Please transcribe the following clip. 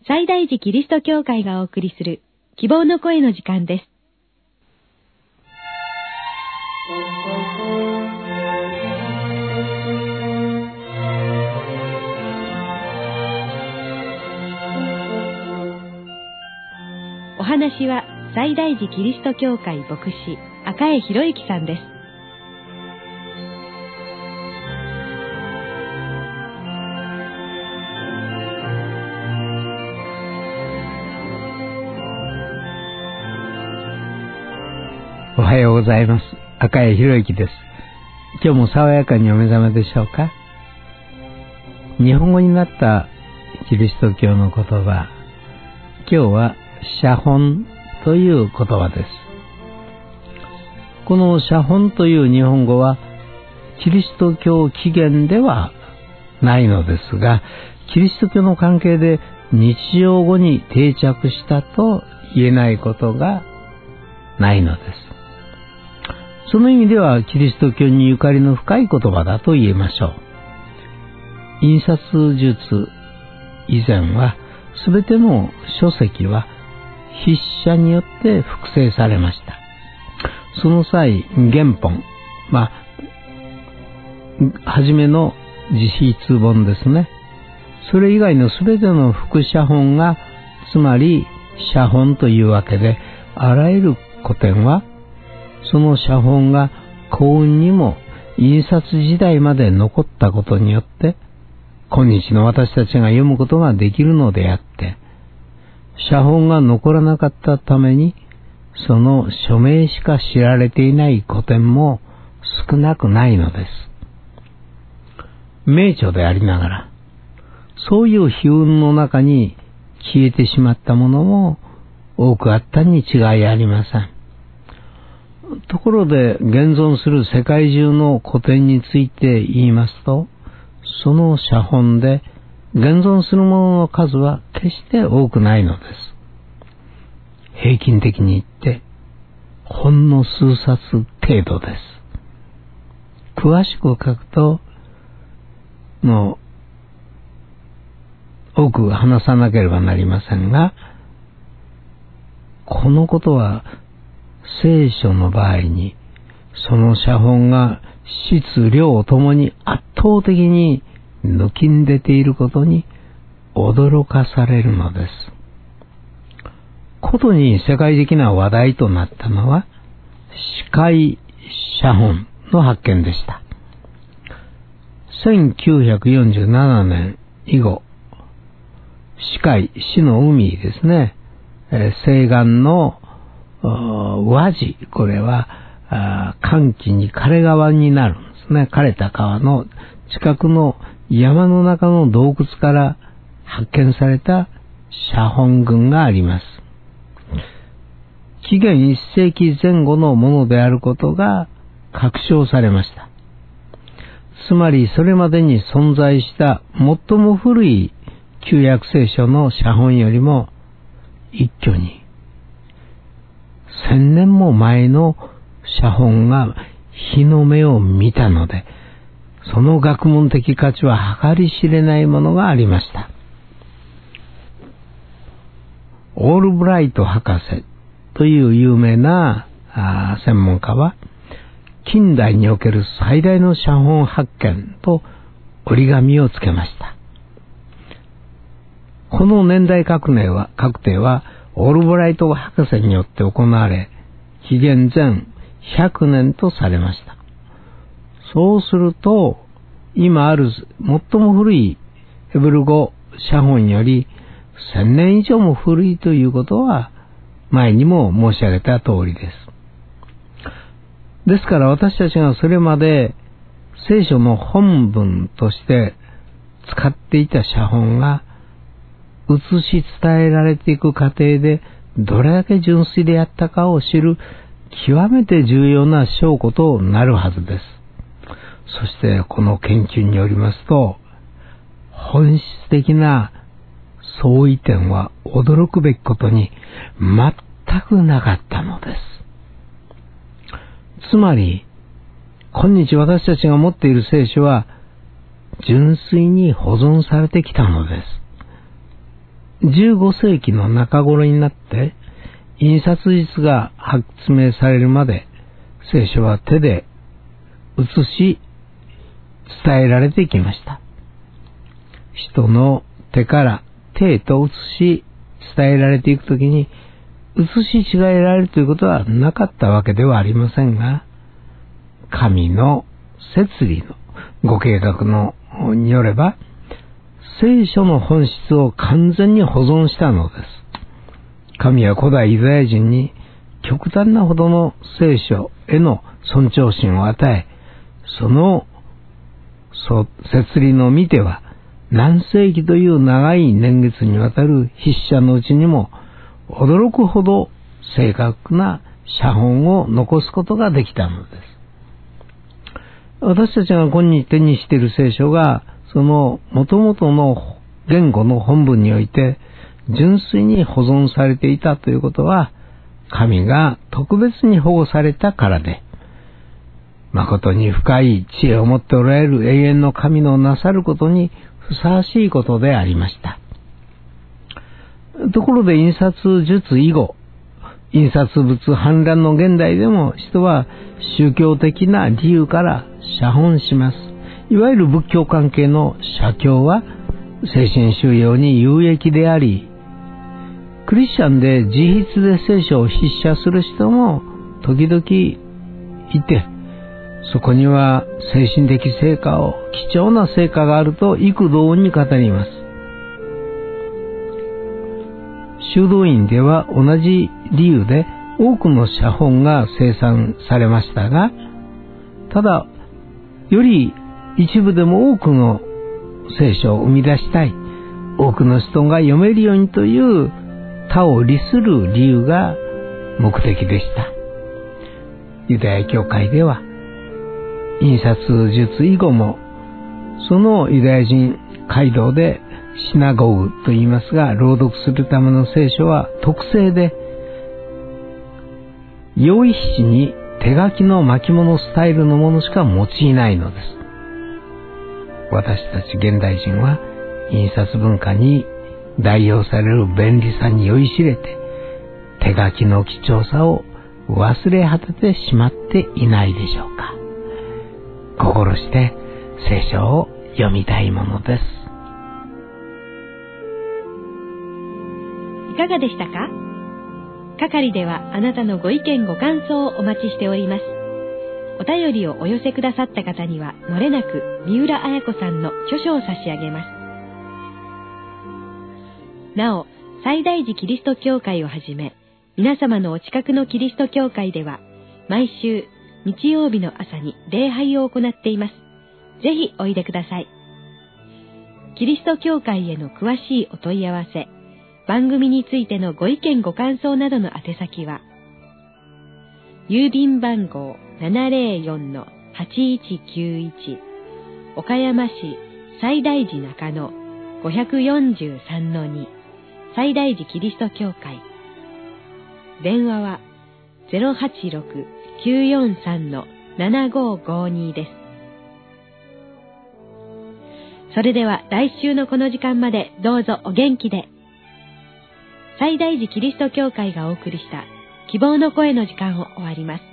西大寺キリスト教会がお送りする希望の声の時間です。お話は西大寺キリスト教会牧師赤江博之さんです。 おはようございます。赤江博之です。今日も爽やかにお目覚めでしょうか。日本語になったキリスト教の言葉、今日は写本という言葉です。この写本という日本語はキリスト教起源ではないのですが、キリスト教の関係で日常語に定着したと言えないことがないのです。その意味ではキリスト教にゆかりの深い言葉だと言えましょう。印刷術以前はすべての書籍は筆者によって複製されました。その際、原本、はじめの自筆本ですね。それ以外のすべての複写本が、つまり写本というわけで、あらゆる古典はその写本が幸運にも印刷時代まで残ったことによって今日の私たちが読むことができるのであって、写本が残らなかったためにその署名しか知られていない古典も少なくないのです。名著でありながらそういう悲運の中に消えてしまったものも多くあったに違いありません。ところで現存する世界中の古典について言いますと、その写本で現存するものの数は決して多くないのです。平均的に言ってほんの数冊程度です。詳しく書くと多く話さなければなりませんが、このことは聖書の場合にその写本が質量ともに圧倒的に抜きん出ていることに驚かされるのです。ことに世界的な話題となったのは死海写本の発見でした。1947年以後、死海、死の海ですね、西岸の和地、これは乾季に枯れ川になるんですね。枯れた川の近くの山の中の洞窟から発見された写本群があります。紀元1世紀前後のものであることが確証されました。つまりそれまでに存在した最も古い旧約聖書の写本よりも一挙に1000年も前の写本が日の目を見たので、その学問的価値は計り知れないものがありました。オールブライト博士という有名な専門家は、近代における最大の写本発見と折り紙をつけました。この年代確定はオールブライト博士によって行われ、紀元前100年とされました。そうすると、今ある最も古いヘブル語写本より1000年以上も古いということは前にも申し上げた通りです。ですから私たちがそれまで聖書の本文として使っていた写本が写し伝えられていく過程でどれだけ純粋であったかを知る極めて重要な証拠となるはずです。そしてこの研究によりますと、本質的な相違点は驚くべきことに全くなかったのです。つまり今日私たちが持っている聖書は純粋に保存されてきたのです。 15世紀の中頃になって印刷術が発明されるまで聖書は手で写し伝えられてきました。人の手から手へと写し伝えられていくときに写し違えられるということはなかったわけではありませんが、神の摂理のご計画のによれば聖書の本質を完全に保存したのです。神は古代ユダヤ人に極端なほどの聖書への尊重心を与え、その摂理の見ては何世紀という長い年月にわたる筆者のうちにも驚くほど正確な写本を残すことができたのです。私たちが今日手にしている聖書がその元々の言語の本文において純粋に保存されていたということは、神が特別に保護されたからで、誠に深い知恵を持っておられる永遠の神のなさることにふさわしいことでありました。ところで印刷術以後、印刷物氾濫の現代でも人は宗教的な理由から写本します。いわゆる仏教関係の写経は精神修養に有益であり、クリスチャンで自筆で聖書を筆写する人も時々いて、そこには精神的成果を、貴重な成果があると幾度に語ります。修道院では同じ理由で多くの写本が生産されましたが、ただより一部でも多くの聖書を生み出したい、多くの人が読めるようにという他を利する理由が目的でした。ユダヤ教会では印刷術以後もそのユダヤ人街道でシナゴグと言いますが、朗読するための聖書は特製で用意紙に手書きの巻物スタイルのものしか用いないのです。私たち現代人は印刷文化に代用される便利さに酔いしれて、手書きの貴重さを忘れ果ててしまっていないでしょうか。心して聖書を読みたいものです。 いかがでしたか？係ではあなたのご意見ご感想をお待ちしております。お便りをお寄せくださった方にはもれなく三浦綾子さんの著書を差し上げます。なお、西大寺キリスト教会をはじめ、皆様のお近くのキリスト教会では、毎週日曜日の朝に礼拝を行っています。ぜひおいでください。キリスト教会への詳しいお問い合わせ、番組についてのご意見ご感想などの宛先は、郵便番号 704-8191 岡山市西大寺中野 543-2 西大寺キリスト教会。電話は 086-943-7552 です。それでは来週のこの時間までどうぞお元気で。西大寺キリスト教会がお送りした希望の声の時間を終わります。